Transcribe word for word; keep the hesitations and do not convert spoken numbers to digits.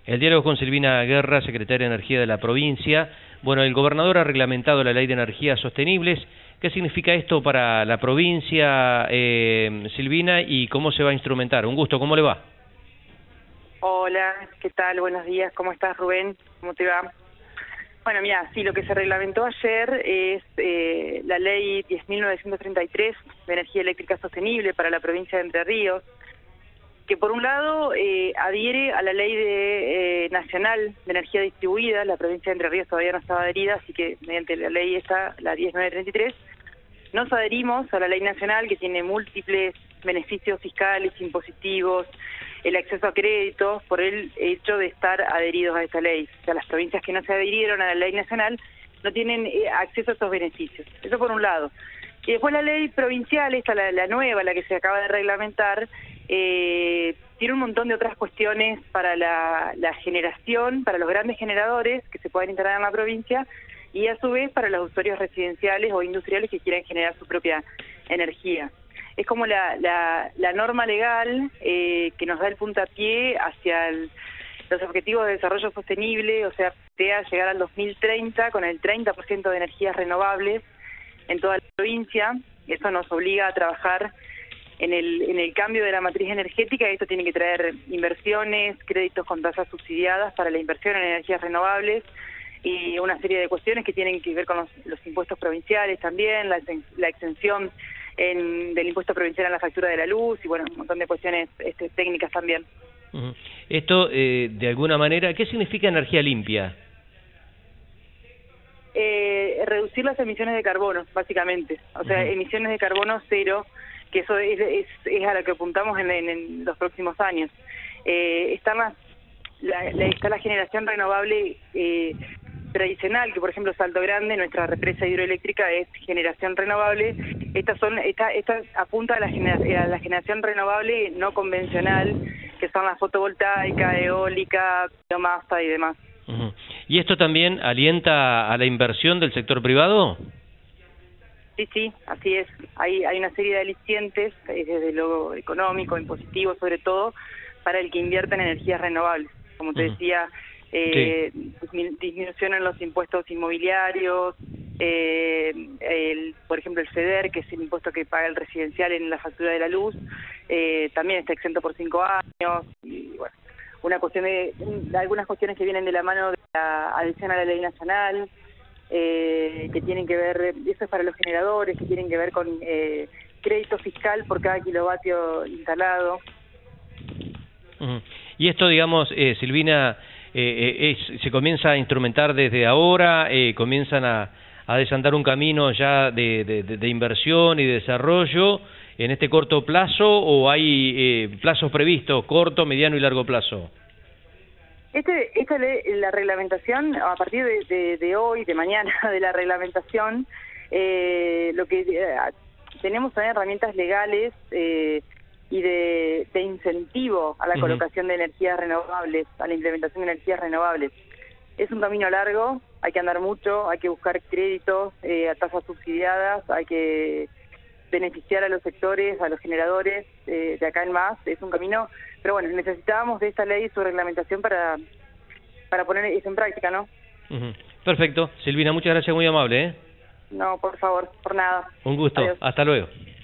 El diálogo con Silvina Guerra, secretaria de Energía de la provincia. Bueno, el gobernador ha reglamentado la Ley de Energías Sostenibles. ¿Qué significa esto para la provincia, eh, Silvina, y cómo se va a instrumentar? Un gusto, ¿cómo le va? Hola, ¿qué tal? Buenos días, ¿cómo estás, Rubén? ¿Cómo te va? Bueno, mira, sí, lo que se reglamentó ayer es eh, la Ley diez mil novecientos treinta y tres de Energía Eléctrica Sostenible para la provincia de Entre Ríos, que por un lado eh, adhiere a la Ley de, eh, Nacional de Energía Distribuida. La provincia de Entre Ríos todavía no estaba adherida, así que mediante la ley esta, la diez mil novecientos treinta y tres, nos adherimos a la Ley Nacional, que tiene múltiples beneficios fiscales, impositivos, el acceso a créditos, por el hecho de estar adheridos a esta ley. O sea, las provincias que no se adhirieron a la Ley Nacional no tienen eh, acceso a estos beneficios. Eso por un lado. Y después la ley provincial, esta la, la nueva, la que se acaba de reglamentar, eh, tiene un montón de otras cuestiones para la, la generación, para los grandes generadores que se puedan instalar en la provincia, y a su vez para los usuarios residenciales o industriales que quieran generar su propia energía. Es como la, la, la norma legal eh, que nos da el puntapié hacia el, los objetivos de desarrollo sostenible, o sea, sea llegar al dos mil treinta con el treinta por ciento de energías renovables en toda la provincia. Eso nos obliga a trabajar en el, en el cambio de la matriz energética, y esto tiene que traer inversiones, créditos con tasas subsidiadas para la inversión en energías renovables, y una serie de cuestiones que tienen que ver con los, los impuestos provinciales también, la, la exención en, del impuesto provincial a la factura de la luz, y bueno, un montón de cuestiones este, técnicas también. Uh-huh. Esto, eh, de alguna manera, ¿qué significa energía limpia? Eh, reducir las emisiones de carbono, básicamente. O sea, uh-huh. emisiones de carbono cero, que eso es, es, es a lo que apuntamos en, en, en los próximos años. Eh, está, más, la, la, está la generación renovable eh, tradicional, que por ejemplo Salto Grande, nuestra represa hidroeléctrica, es generación renovable. Estas son, esta, esta apunta a la, genera, a la generación renovable no convencional, que son la fotovoltaica, eólica, biomasa y demás. Uh-huh. ¿Y esto también alienta a la inversión del sector privado? Sí, sí, así es. Hay, hay una serie de alicientes, desde lo económico, impositivo sobre todo, para el que invierta en energías renovables. Como te uh-huh. decía, eh, sí. disminución en los impuestos inmobiliarios, eh, el, por ejemplo el FEDER, que es el impuesto que paga el residencial en la factura de la luz, eh, también está exento por cinco años, y bueno, una cuestión de, de algunas cuestiones que vienen de la mano de la adhesión a la ley nacional, eh, que tienen que ver, eso es para los generadores, que tienen que ver con eh, crédito fiscal por cada kilovatio instalado. Uh-huh. Y esto, digamos, eh, Silvina, eh, es, se comienza a instrumentar desde ahora, eh, comienzan a, a desandar un camino ya de, de, de inversión y de desarrollo en este corto plazo, o hay eh, plazos previstos, corto, mediano y largo plazo. Este, esta ley, la reglamentación, a partir de, de, de hoy, de mañana, de la reglamentación, eh, lo que eh, tenemos son herramientas legales eh, y de, de incentivo a la uh-huh. colocación de energías renovables, a la implementación de energías renovables. Es un camino largo, hay que andar mucho, hay que buscar créditos eh, a tasas subsidiadas, hay que beneficiar a los sectores, a los generadores eh, de acá en más. Es un camino, pero bueno, necesitábamos de esta ley y su reglamentación para, para poner eso en práctica, ¿no? Uh-huh. Perfecto. Silvina, muchas gracias, muy amable, ¿eh? No, por favor, por nada. Un gusto. Adiós. Hasta luego.